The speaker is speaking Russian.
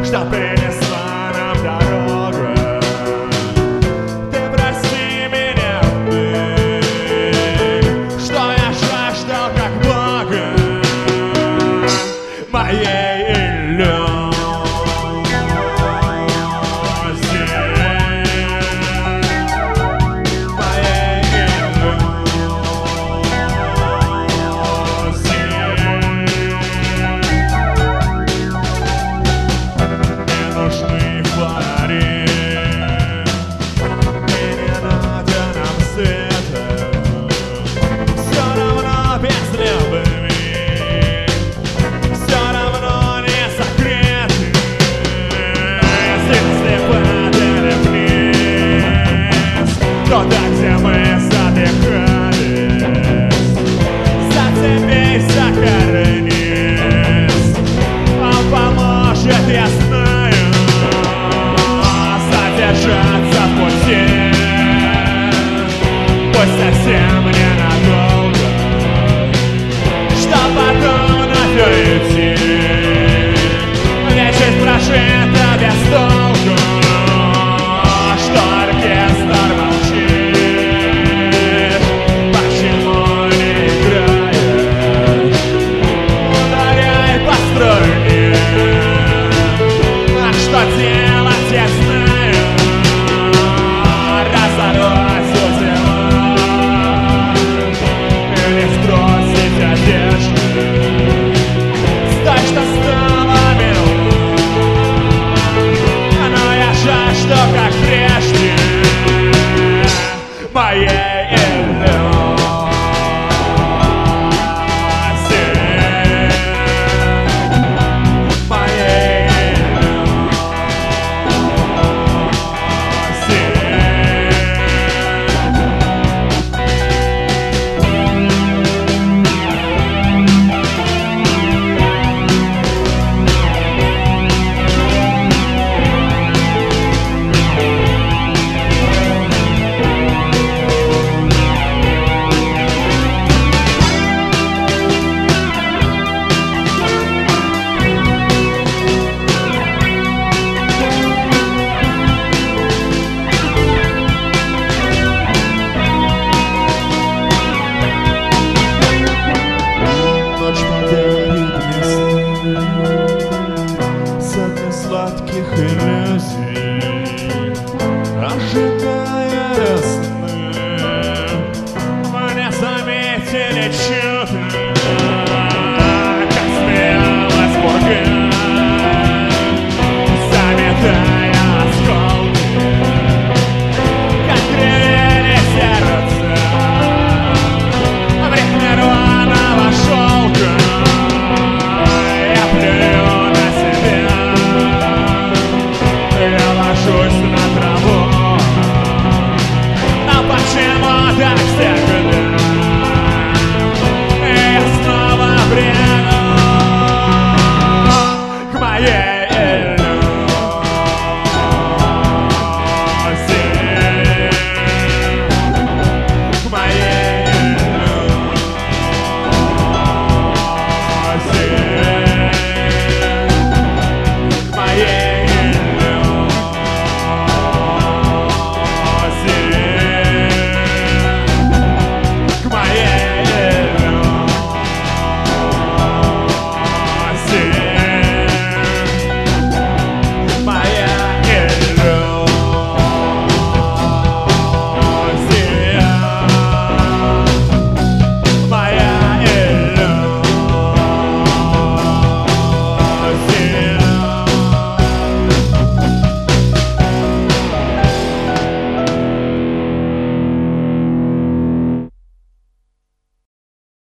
что принесла нам дорога. Ты прости меня, ты, что я жаждал как Бога моей иллюзии. Туда, где мы задыхались, зацепись, закоренись. Он поможет, я знаю, задержаться в пути. Пусть совсем ненадолго, чтоб потом вновь уйти. Вечность прожита без толку, что оркестр молчит. Почему не играешь? Ударяй по струне. А что делать, я знаю. Разорвать узела или сбросить одежду. Стой, что стало мило, но я жажду, как прежде, моей иллюзии. Моей ночь подарит мне сны, сотни сладких иллюзий. Ожидаю